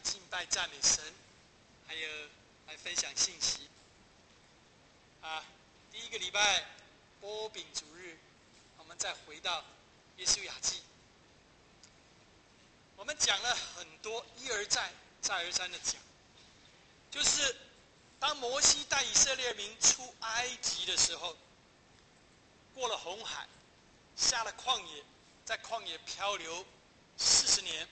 敬拜赞美神，还有来分享信息。第一个礼拜波饼主日，我们再回到约书亚记。我们讲了很多，一而再再而三的讲，就是当摩西带以色列民出埃及的时候，过了红海，下了旷野，在旷野漂流40年，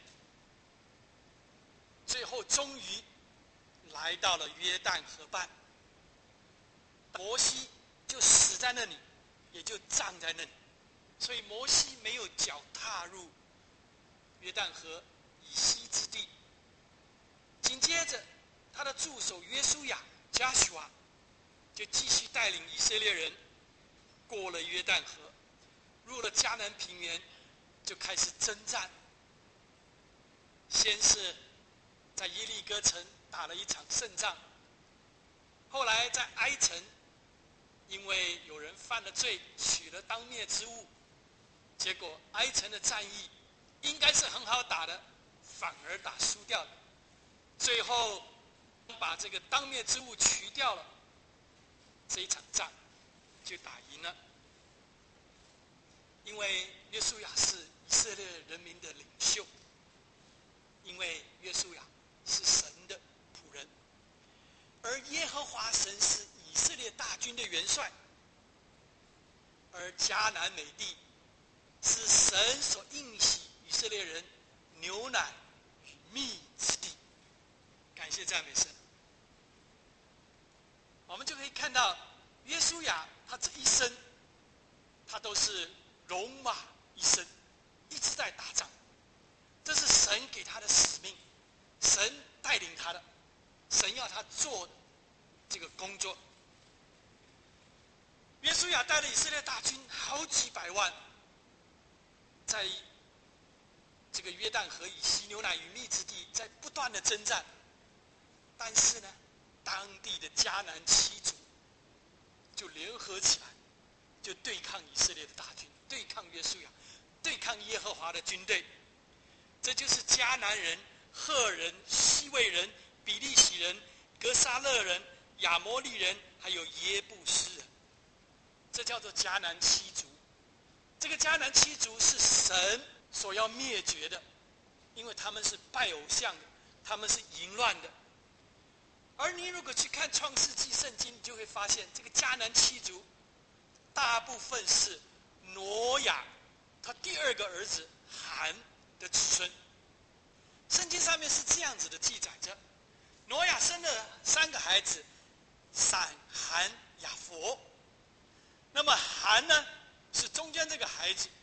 最后终于来到了约旦河畔。摩西就死在那里，也就葬在那里，所以摩西没有脚踏入约旦河以西之地。紧接着他的助手约书亚 Joshua 就继续带领以色列人过了约旦河，入了迦南平原，就开始征战。先是在耶利哥城打了一场胜仗，后来在埃城，因为有人犯了罪，取了当灭之物，结果埃城的战役应该是很好打的，反而打输掉了。最后把这个当灭之物取掉了，这一场仗就打赢了。因为约书亚是以色列人民的领袖，因为约书亚是神的仆人，而耶和华神是以色列大军的元帅，而迦南美地是神所应许以色列人牛奶与蜜之地。感谢赞美神。我们就可以看到约书亚他这一生，他都是戎马一生，一直在打仗，这是神给他的使命，神带领他的，神要他做的这个工作。约书亚带了以色列大军好几百万，在这个约旦河以西牛奶与蜜之地在不断的征战，但是呢，当地的迦南七族就联合起来，就对抗以色列的大军，对抗约书亚，对抗耶和华的军队。这就是迦南人、赫人、西魏人、比利洗人、格沙勒人、亚摩利人，还有耶布斯人，这叫做迦南七族。这个迦南七族是神所要灭绝的，因为他们是拜偶像的，他们是淫乱的。而你如果去看创世纪圣经，你就会发现这个迦南七族大部分是挪亚他第二个儿子含的子孙。圣经上面是这样子的记载着：挪亚生了3个孩子，闪、含、雅弗。那么含呢是中间这个孩子。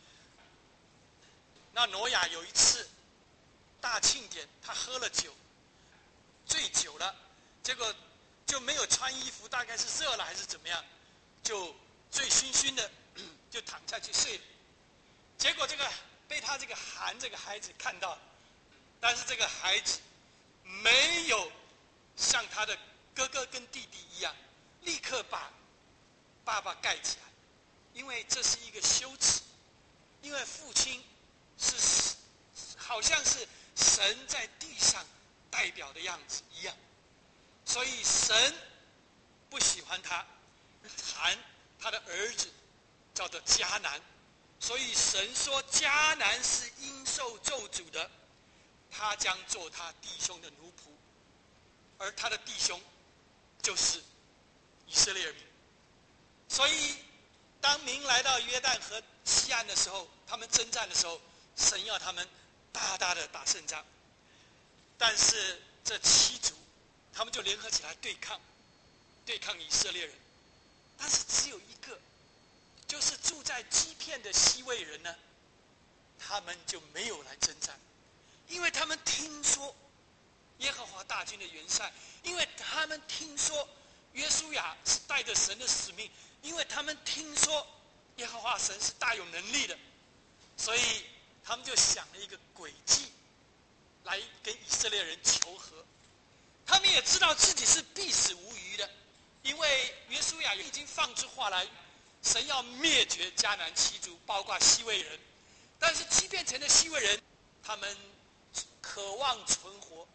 那挪亚有一次大庆典，他喝了酒，醉酒了，结果就没有穿衣服，大概是热了还是怎么样，就醉醺醺的就躺下去睡了。结果这个被他这个含这个孩子看到，但是这个孩子没有像他的哥哥跟弟弟一样立刻把爸爸盖起来，因为这是一个羞耻，因为父亲是好像是神在地上代表的样子一样，所以神不喜欢他，含他的儿子叫做迦南，所以神说迦南是应受咒诅的，他将做他弟兄的奴仆，而他的弟兄就是以色列民。所以当民来到约旦河西岸的时候，他们征战的时候，神要他们大大的打胜仗。但是这七族他们就联合起来对抗以色列人，但是只有一个，就是住在基遍的西魏人呢，他们就没有来征战，因为他们听说耶和华大军的元帅，因为他们听说约书亚是带着神的使命，因为他们听说耶和华神是大有能力的，所以他们就想了一个诡计来跟以色列人求和。他们也知道自己是必死无疑的，因为约书亚已经放出话来，神要灭绝迦南七族，包括西魏人。但是基遍城的西魏人，他们渴望存活，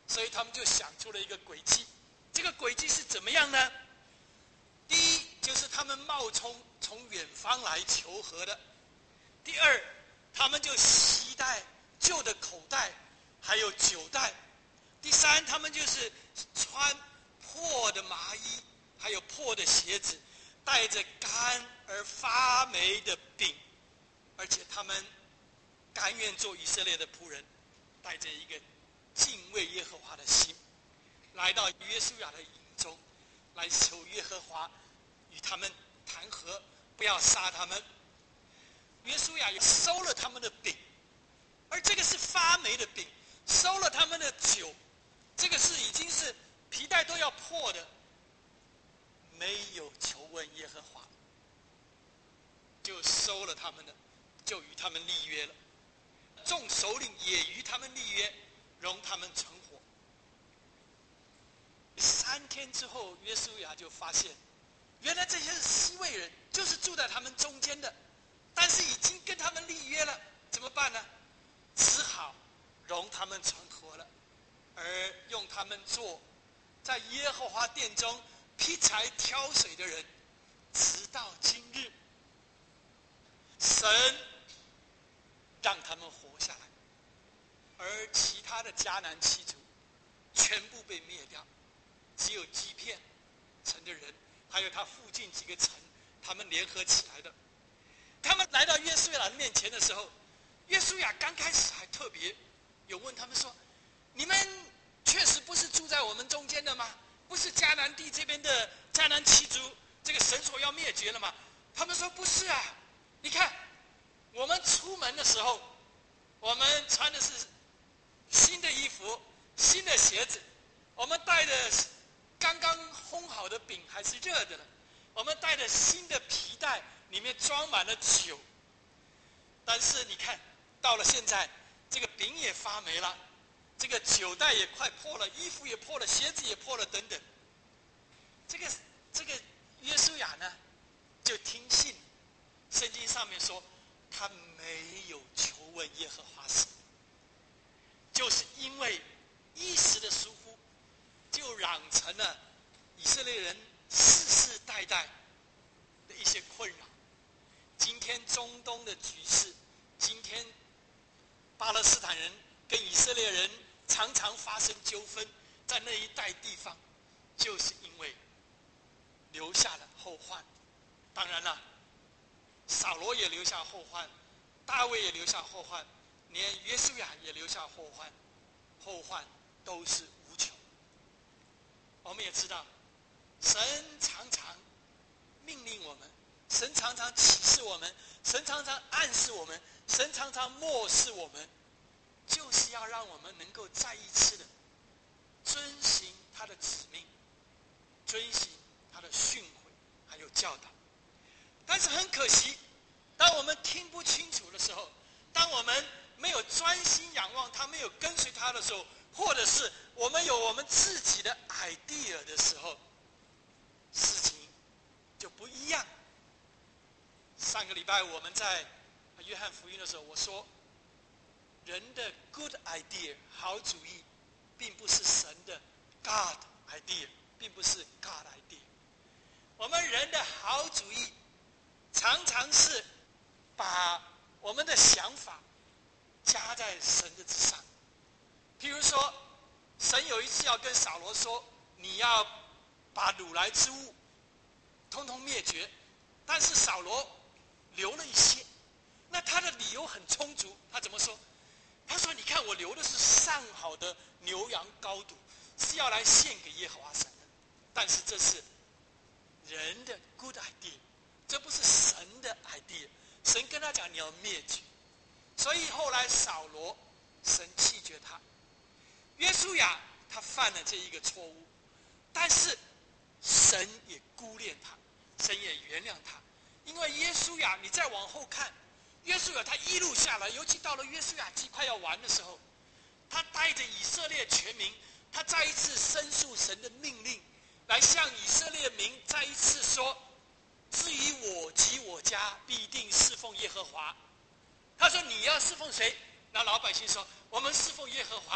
所以他们就想出了一个诡计。这个诡计是怎么样呢？第一，就是他们冒充从远方来求和的；第二，他们就携带旧的口袋，还有酒袋；第三，他们就是穿破的麻衣，还有破的鞋子，带着干而发霉的饼，而且他们甘愿做以色列的仆人，带着一个敬畏耶和华的心，来到约书亚的营中，来求耶和华与他们谈和，不要杀他们。约书亚也收了他们的饼，而这个是发霉的饼；收了他们的酒，这个是已经是皮带都要破的，没有求问耶和华，就收了他们的，就与他们立约了。众首领也与他们立约，容他们成伙。3天之后，约书亚就发现，原来这些是西魏人，就是住在他们中间的，但是已经跟他们立约了，怎么办呢？只好容他们成伙了，而用他们做在耶和华殿中劈柴挑水的人，直到今日。神让他们活下来，而其他的迦南七族全部被灭掉，只有基遍城的人，还有他附近几个城，他们联合起来的。他们来到约书亚的面前的时候，约书亚刚开始还特别有问他们说：“你们确实不是住在我们中间的吗？不是迦南地这边的迦南七族，这个神所要灭绝了吗？”他们说：“不是啊，你看我们出门的时候，我们穿的是新的衣服、新的鞋子，我们带的刚刚烘好的饼还是热的呢，我们带着新的皮带，里面装满了酒。但是你看到了现在，这个饼也发霉了，这个酒袋也快破了，衣服也破了，鞋子也破了，等等。这个约书亚呢，就听信圣经上面说，他没有求问耶和华神，就是因为一时的疏忽，就养成了以色列人世世代代的一些困扰。今天中东的局势，今天巴勒斯坦人跟以色列人常常发生纠纷，在那一带地方，就是因为留下了后患。当然了，扫罗也留下后患，大卫也留下后患，连约书亚也留下后患，后患都是无穷。我们也知道，神常常命令我们，神常常启示我们，神常常暗示我们，神常常漠视我们，就是要让我们能够再一次的遵行他的旨命，遵行他的训诲还有教导。但是很可惜，当我们听不清楚的时候，当我们没有专心仰望他，没有跟随他的时候，或者是我们有我们自己的 idea 的时候，事情就不一样。上个礼拜我们在约翰福音的时候，我说人的 good idea 好主意，并不是神的 God idea， 并不是 God idea。我们人的好主意常常是把我们的想法加在神的之上。譬如说，神有一次要跟扫罗说，你要把掳来之物通通灭绝，但是扫罗留了一些，那他的理由很充足。他怎么说？他说：“你看，我留的是上好的牛羊羔犊，是要来献给耶和华神的。但是这是人的 good idea， 这不是神的 idea。神跟他讲你要灭绝，所以后来扫罗神弃绝他。约书亚他犯了这一个错误，但是神也顾念他，神也原谅他。因为约书亚，你再往后看，约书亚他一路下来，尤其到了约书亚记快要完的时候，他带着以色列全民，他再一次申诉神的命令，来向以色列民再一次说：至于我及我家，必定侍奉耶和华。他说：你要侍奉谁？那老百姓说：我们侍奉耶和华。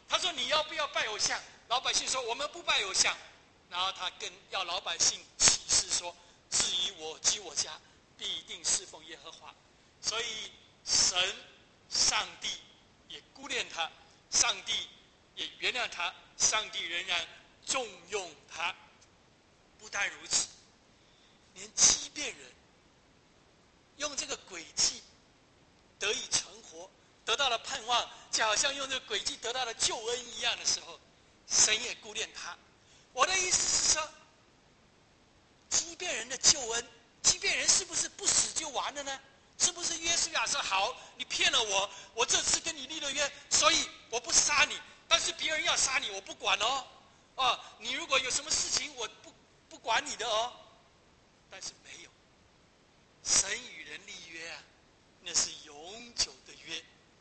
他说你要不要拜偶像？老百姓说我们不拜偶像。然后他要老百姓起誓说，至于我及我家必定侍奉耶和华。所以神上帝也顾念他，上帝也原谅他，上帝仍然重用他。不但如此，连畸变人用这个诡计得以存活，得到了盼望，就好像用这个诡计得到了救恩一样的时候，神也顾念他。我的意思是说，畸变人的救恩，畸变人是不是不死就完了呢？是不是约书亚说好，你骗了我，我这次跟你立了约，所以我不杀你，但是别人要杀你，我不管哦。你如果有什么事情，我不管你的哦。但是没有，神与人立约啊，那是永久的约。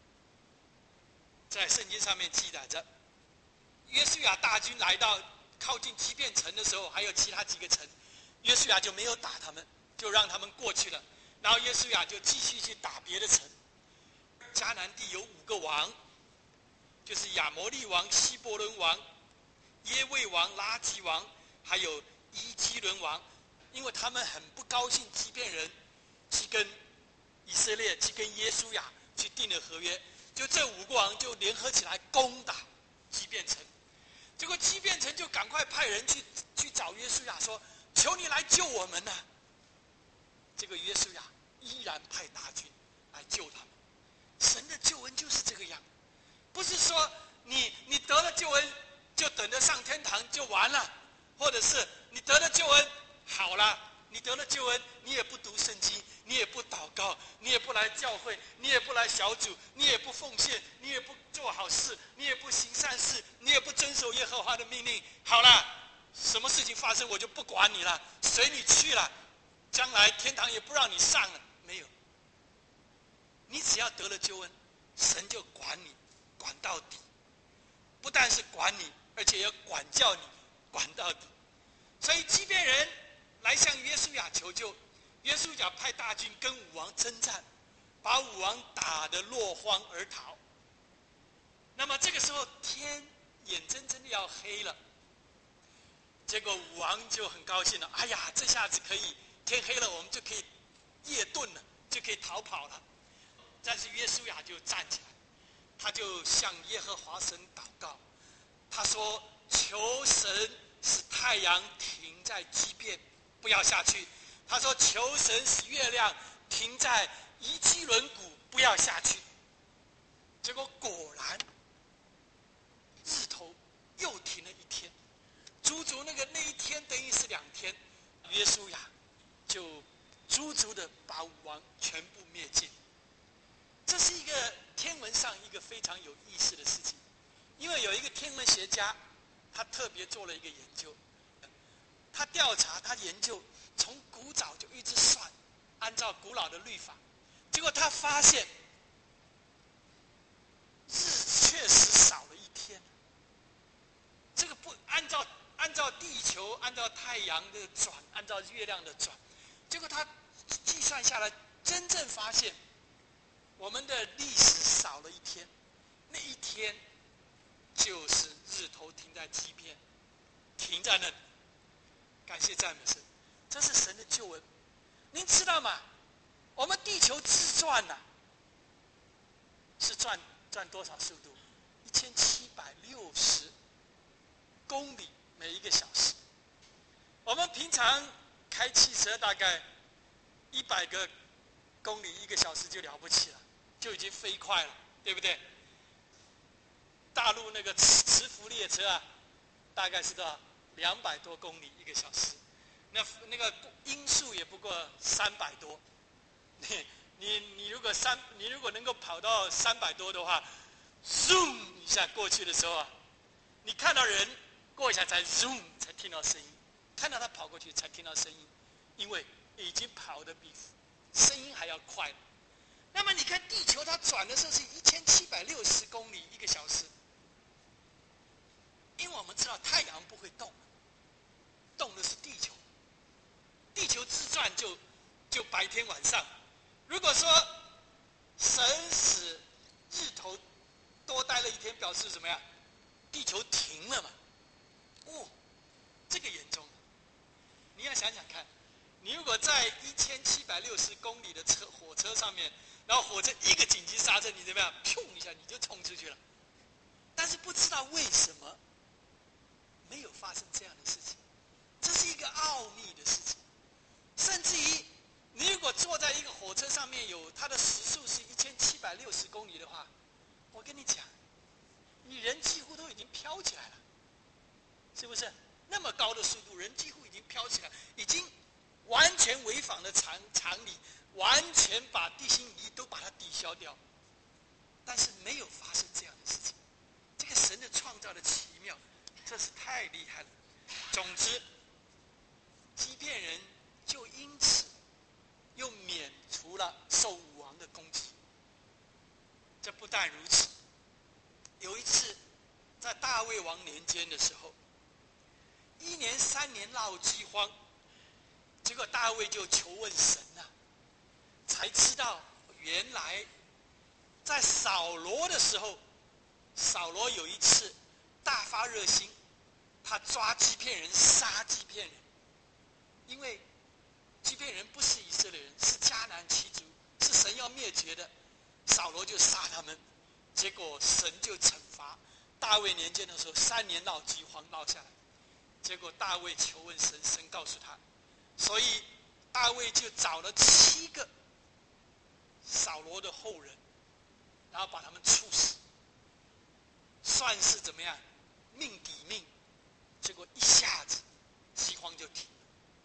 在圣经上面记载着，约书亚大军来到靠近畸变城的时候，还有其他几个城，约书亚就没有打他们，就让他们过去了。然后约书亚就继续去打别的城。迦南地有5个王，就是亚摩利王、希伯伦王、耶卫王、拉吉王，还有伊基伦王。因为他们很不高兴畸变人去跟以色列、去跟约书亚去订了合约，就这5个王就联合起来攻打畸变城。结果畸变城就赶快派人去找约书亚说，求你来救我们啊。这个约书亚依然派大军来救他们。神的救恩就是这个样，不是说你得了救恩就等着上天堂就完了，或者是你得了救恩好了，你得了救恩，你也不读圣经，你也不祷告，你也不来教会，你也不来小组，你也不奉献，你也不做好事，你也不行善事，你也不遵守耶和华的命令，好了，什么事情发生我就不管你了，随你去了，将来天堂也不让你上了。没有，你只要得了救恩，神就管你，管到底。不但是管你，而且要管教你，管到底。所以畸变人来向约书亚求救，约书亚派大军跟武王征战，把武王打得落荒而逃。那么这个时候天眼睁睁的要黑了，结果武王就很高兴了，哎呀，这下子可以天黑了，我们就可以夜遁了，就可以逃跑了。但是约书亚就站起来，他就向耶和华神祷告，他说，求神使太阳停在畸变，不要下去。他说，求神使月亮停在伊基伦谷，不要下去。结果果然日头又停了1天，足足那一天等于是2天，约书亚就足足的把武王全部灭尽。这是一个天文上一个非常有意思的事情，因为有一个天文学家，他特别做了一个研究，他调查，他研究，从古早就一直算，按照古老的律法，结果他发现日确实少了1天。这个不按照地球、按照太阳的转、按照月亮的转，结果他计算下来，真正发现我们的历史少了1天，那1天就是日头停在畸变，停在那里。感谢赞美神，这是神的救恩。您知道吗？我们地球自转啊，是转多少速度？1760公里每1个小时。我们平常开汽车大概100个公里1个小时就了不起了，就已经飞快了，对不对？大陆那个磁浮列车啊，大概是到200多公里1个小时，那个音速也不过300多。你如果能够跑到300多的话 ，zoom 一下过去的时候啊，你看到人过一下才 zoom 才听到声音，看到他跑过去才听到声音，因为已经跑得比声音还要快了。那么你看地球它转的时候是1760公里1个小时，因为我们知道太阳不会动，动的是地球，地球自转就白天晚上。如果说神使日头多待了1天，表示怎么样？ 地球停了嘛。哦，这个严重。你要想想看，你如果在1760公里的火车上面，然后火车一个紧急刹车，你怎么样？砰一下你就冲出去了。但是不知道为什么没有发生这样的事情，这是一个奥秘的事情。甚至于，你如果坐在一个火车上面，有它的时速是1760公里的话，我跟你讲，你人几乎都已经飘起来了，是不是？那么高的速度，人几乎已经飘起来，已经完全违反了常理，完全把地心引力都把它抵消掉。但是没有发生这样的事情，这个神的创造的奇妙，这是太厉害了。总之，基遍人就因此又免除了受武王的攻击。这不但如此，有一次在大卫王年间的时候，1年3年闹饥荒，结果大卫就求问神啊，才知道原来在扫罗的时候，扫罗有一次大发热心，他抓基遍人，杀基遍人。因为基遍人不是以色列人，是迦南七族，是神要灭绝的，扫罗就杀他们，结果神就惩罚。大卫年间的时候，3年闹饥荒闹下来，结果大卫求问神，神告诉他，所以大卫就找了7个扫罗的后人，然后把他们处死，算是怎么样，命抵命。结果一下子饥荒就停了。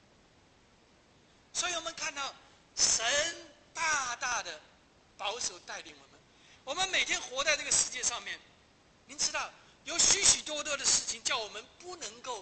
所以我们看到神大大的保守带领我们。我们每天活在这个世界上面，您知道有许许多多的事情叫我们不能够，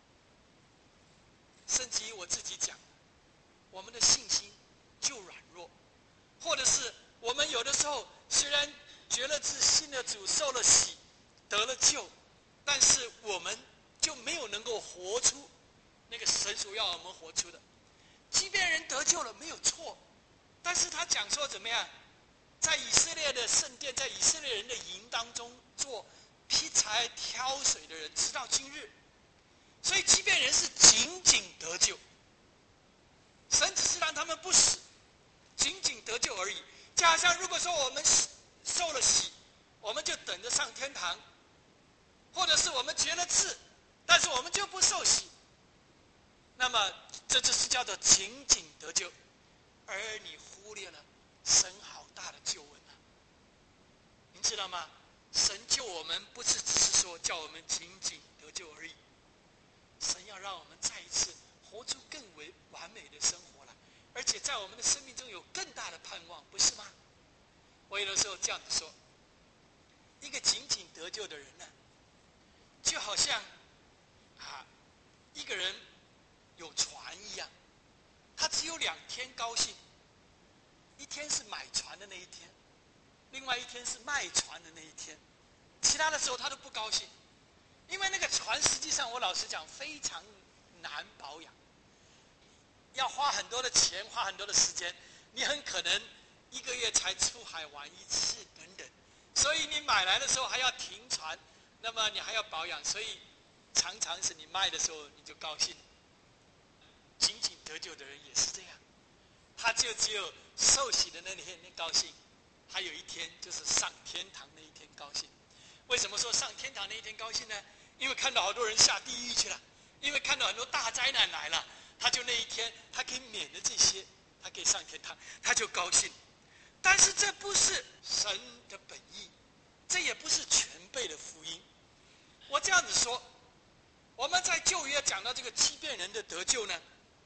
甚至于我自己讲，我们的信心就软弱，或者是我们有的时候虽然觉得是信了主，受了洗，得了救，但是我们就没有能够活出那个神所要我们活出的。即便人得救了没有错，但是他讲说怎么样，在以色列的圣殿，在以色列人的营当中做劈柴挑水的人，直到今日。所以即便人是仅仅得救，神只是让他们不死，仅仅得救而已。就好像如果说我们受了洗，我们就等着上天堂，或者是我们结了字，但是我们就不受洗，那么这就是叫做仅仅得救，而你忽略了神好大的救恩啊！您知道吗？神救我们不是只是说叫我们仅仅得救而已，神要让我们再一次活出更为完美的生活来，而且在我们的生命中有更大的盼望，不是吗？我有的时候这样子说，一个仅仅得救的人呢，就好像一个人有船一样，他只有2天高兴，一天是买船的那一天，另外一天是卖船的那一天，其他的时候他都不高兴，因为那个船实际上我老实讲非常难保养，要花很多的钱，花很多的时间，你很可能1个月才出海玩1次等等，所以你买来的时候还要停船，那么你还要保养，所以常常是你卖的时候你就高兴。仅仅得救的人也是这样，他就只有受洗的那天高兴，还有一天就是上天堂那一天高兴。为什么说上天堂那一天高兴呢？因为看到好多人下地狱去了，因为看到很多大灾难来了，他就那一天他可以免了这些，他可以上天堂，他就高兴。但是这不是神的本意，这也不是全备的福音。我这样子说，我们在旧约讲到这个欺骗人的得救呢，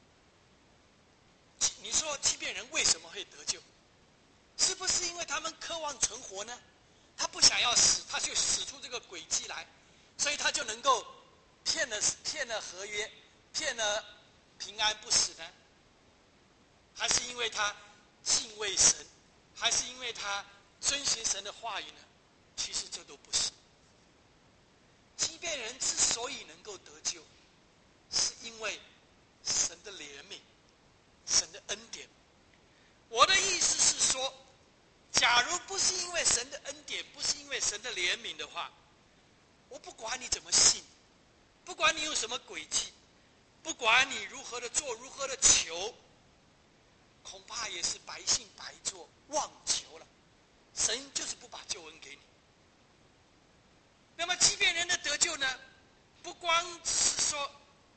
你说欺骗人为什么会得救？是不是因为他们渴望存活呢？他不想要死，他就使出这个诡计来，所以他就能够骗了合约，骗了平安不死呢？还是因为他敬畏神，还是因为他遵循神的话语呢？其实这都不是。欺骗人之所以能够得救，是因为神的怜悯，神的恩典。我的意思是说，假如不是因为神的恩典，不是因为神的怜悯的话， 我不管你怎么信，不管你用什么诡计，不管你如何的做，如何的求，恐怕也是百姓白做，妄求了。神就是不把救恩给你。那么即便人的得救呢，不光只是说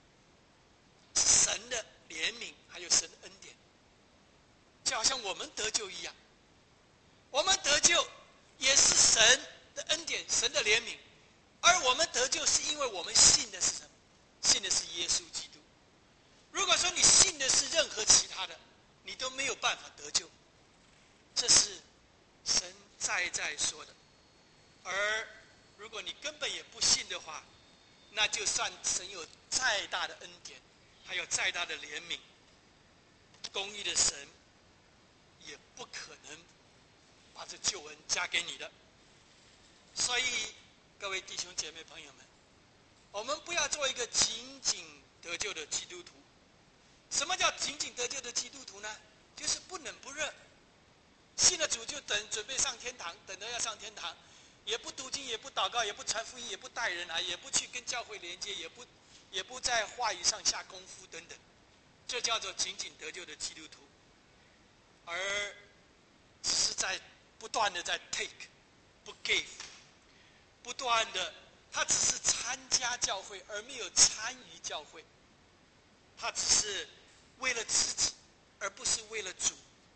神的怜悯，还有神的恩典，就好像我们得救一样，我们得救也是神的恩典，神的怜悯，而我们得救是因为我们信的是什么？信的是耶稣基督。如果说你信的是任何其他的，你都没有办法得救，这是神在说的。而如果你根本也不信的话，那就算神有再大的恩典，还有再大的怜悯，公义的神也不可能把这救恩加给你的。所以各位弟兄姐妹朋友们，我们不要做一个仅仅得救的基督徒。什么叫仅仅得救的基督徒呢？就是不冷不热，信了主就准备上天堂，等着要上天堂，也不读经，也不祷告，也不传福音，也不带人来，也不去跟教会连接，也不在话语上下功夫等等，这叫做仅仅得救的基督徒。而只是在不断的在 take 不 give， 不断的，他只是参加教会而没有参与教会，他只是为了自己而不是为了主，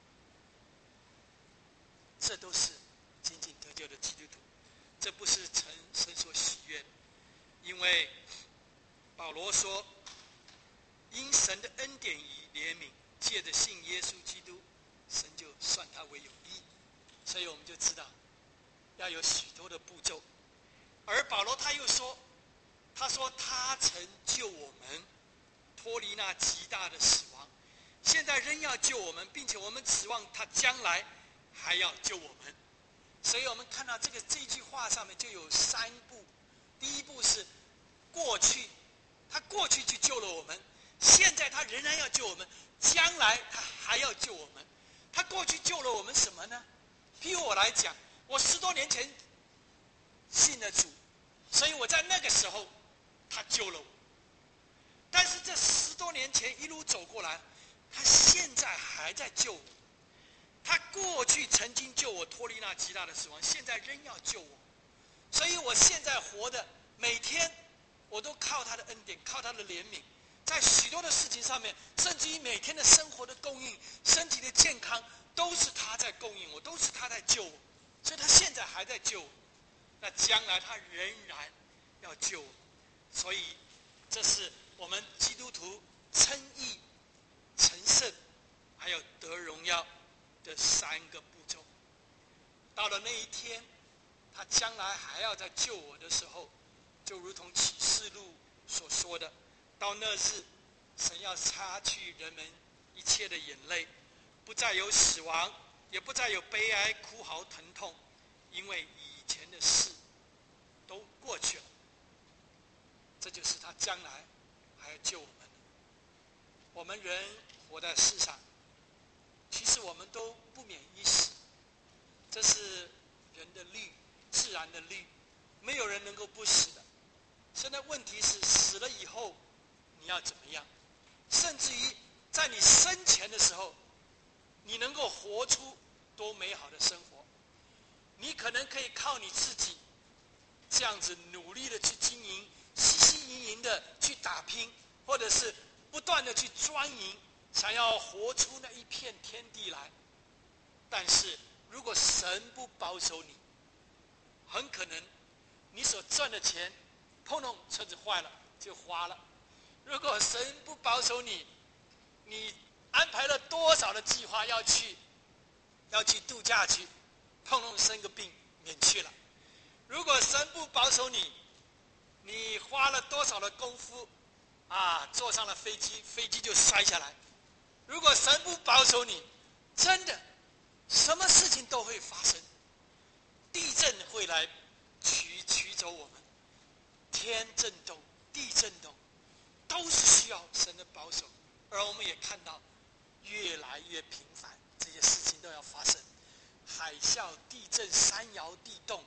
这都是仅仅得救的基督徒，这不是神所喜悦的。因为保罗说，因神的恩典与怜悯，借着信耶稣基督，神就算他为有义。所以我们就知道要有许多的步骤。而保罗他又说，他说他曾救我们脱离那极大的死亡，现在仍要救我们，并且我们指望他将来还要救我们。所以我们看到这句话上面就有3步。第一步是过去，他过去去救了我们，现在他仍然要救我们，将来他还要救我们。他过去救了我们什么呢？譬如我来讲，我10多年前信了主，所以我在那个时候他救了我。但是这10多年前一路走过来，他现在还在救我。他过去曾经救我脱离那极大的死亡，现在仍要救我。所以我现在活的每天，我都靠他的恩典，靠他的怜悯，在许多的事情上面，甚至于每天的生活的供应、身体的健康，都是他在供应我，都是他在救我。所以他现在还在救我，那将来他仍然要救我。所以这是我们基督徒称义、成圣还有得荣耀的3个步骤。到了那一天，他将来还要再救我的时候，就如同启示录所说的，到那日，神要擦去人们一切的眼泪，不再有死亡，也不再有悲哀、哭嚎、疼痛，因为以前的事都过去了。这就是他将来还要救我们。我们人活在世上，其实我们都不免一死，这是人的律，自然的律，没有人能够不死的。现在问题是，死了以后你要怎么样？甚至于在你生前的时候，你能够活出多美好的生活。你可能可以靠你自己这样子努力的去经营，汲汲营营的去打拼，或者是不断的去钻营，想要活出那一片天地来。但是如果神不保守你，很可能你所赚的钱碰碰车子坏了就花了。如果神不保守你，你安排了多少的计划要去度假去，碰碰生个病免去了。如果神不保守你，你花了多少的功夫坐上了飞机，飞机就摔下来。如果神不保守你，真的什么事情都会发生。地震会来取走我们，天震动、地震动，都是需要神的保守。而我们也看到越来越频繁，这些事情都要发生，海啸、地震、山摇地动，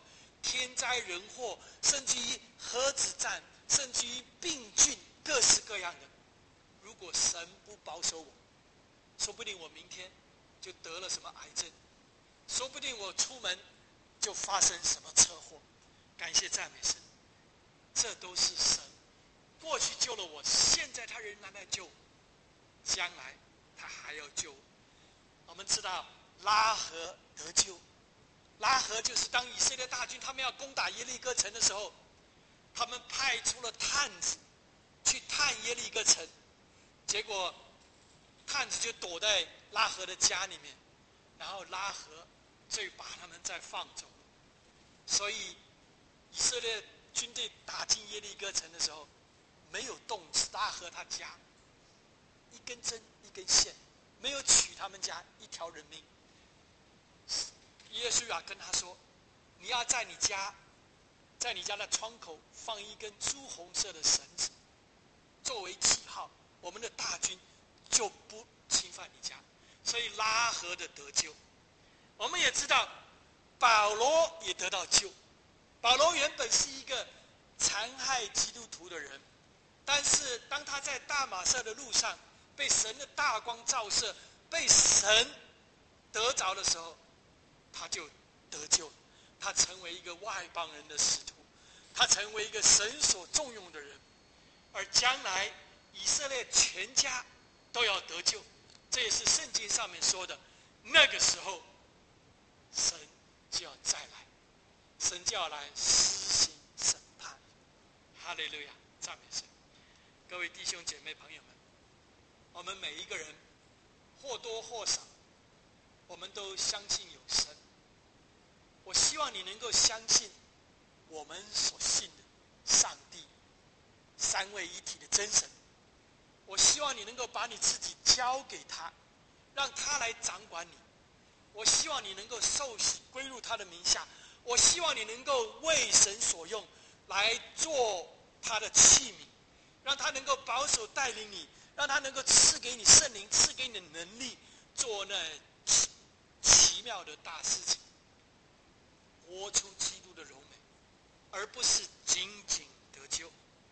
天灾人祸，甚至于核子战，甚至于病菌，各式各样的。如果神不保守我，说不定我明天就得了什么癌症，说不定我出门就发生什么车祸。感谢赞美神，这都是神过去救了我，现在他仍然在救我，将来他还要救我。我们知道拉合得救，拉合就是当以色列大军他们要攻打耶利哥城的时候，他们派出了探子去探耶利哥城，结果探子就躲在拉合的家里面，然后拉合就把他们再放走了。所以以色列军队打进耶利哥城的时候，没有动拉合他家一根针一根线，没有取他们家一条人命。耶稣啊跟他说，你要在你家的窗口放一根朱红色的绳子，作为记号，我们的大军就不侵犯你家。所以拉合的得救。我们也知道保罗也得到救。保罗原本是一个残害基督徒的人，但是当他在大马色的路上被神的大光照射，被神得着的时候，他就得救了。他成为一个外邦人的使徒，他成为一个神所重用的人，而将来以色列全家都要得救。这也是圣经上面说的，那个时候神就要再来，神就要来施行审判。哈利路亚，赞美神。各位弟兄姐妹朋友们，我们每一个人或多或少，我们都相信有神。我希望你能够相信我们所信的上帝，三位一体的真神。我希望你能够把你自己交给他，让他来掌管你。我希望你能够受洗归入他的名下。我希望你能够为神所用，来做他的器皿，让他能够保守带领你，让他能够赐给你圣灵，赐给你的能力，做那奇妙的大事情，活出基督的荣美，而不是仅仅得救。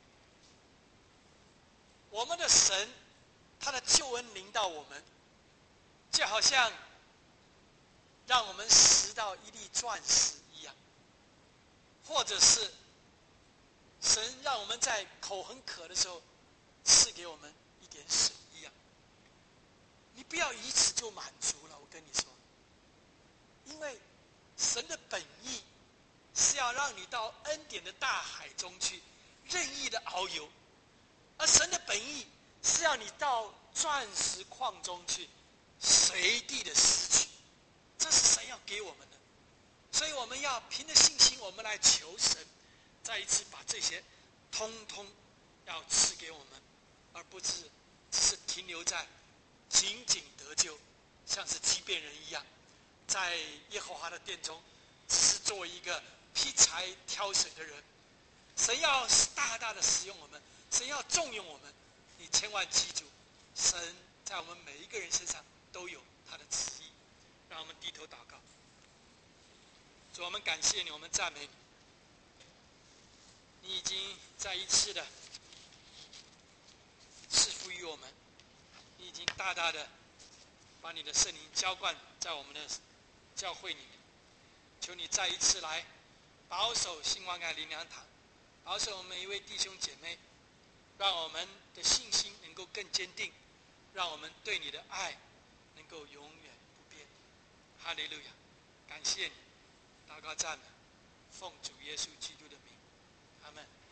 我们的神，他的救恩临到我们，就好像让我们拾到一粒钻石一样，或者是神让我们在口很渴的时候赐给我们一点水一样。你不要以此就满足了，我跟你说，因为神的本意是要让你到恩典的大海中去任意的遨游，而神的本意是要你到钻石矿中去随地的拾取。这是神要给我们的，所以我们要凭着信心，我们来求神再一次把这些通通要赐给我们，而不是只是停留在仅仅得救，像是基遍人一样，在耶和华的殿中只是作为一个劈柴挑水的人。神要大大的使用我们，神要重用我们。你千万记住，神在我们每一个人身上都有他的旨意。让我们低头祷告。主，我们感谢你，我们赞美你。你已经再一次的赐福于我们，你已经大大的把你的圣灵浇灌在我们的教会里面。求你再一次来保守新望爱灵粮堂，保守我们每一位弟兄姐妹，让我们的信心能够更坚定，让我们对你的爱能够永远不变。哈利路亚，感谢你，祷告赞美，奉主耶稣基督的名，阿们。